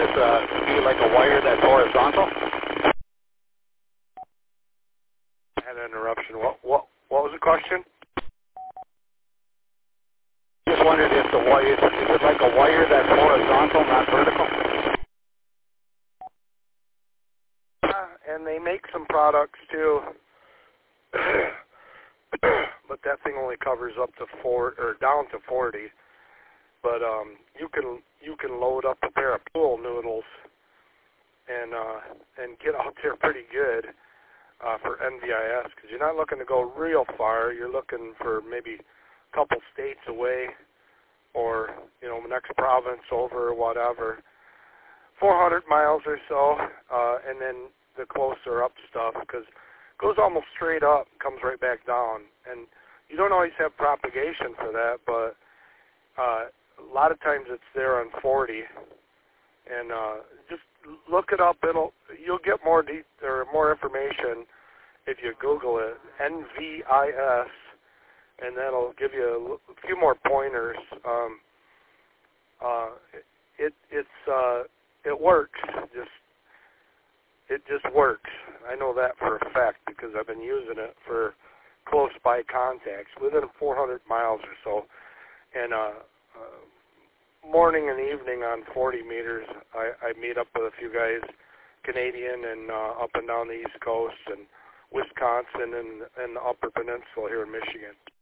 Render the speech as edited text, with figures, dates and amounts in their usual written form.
be like a wire that's horizontal? I had an interruption. What was the question? Just wondered if the wire, is it like a wire that's horizontal, not vertical? And they make some products too, but that thing only covers up to down to 40. But you can load up a pair of pool noodles and get out there pretty good for NVIS, because you're not looking to go real far. You're looking for maybe a couple states away, or the next province over, or whatever. 400 miles or so, and then the closer up stuff, because it goes almost straight up, comes right back down, and you don't always have propagation for that, but a lot of times it's there on 40, and just look it up. You'll get more information if you Google it, NVIS, and that'll give you a few more pointers. It works. It just works. I know that for a fact because I've been using it for close by contacts within 400 miles or so. And morning and evening on 40 meters, I meet up with a few guys, Canadian and up and down the East Coast and Wisconsin and the Upper Peninsula here in Michigan.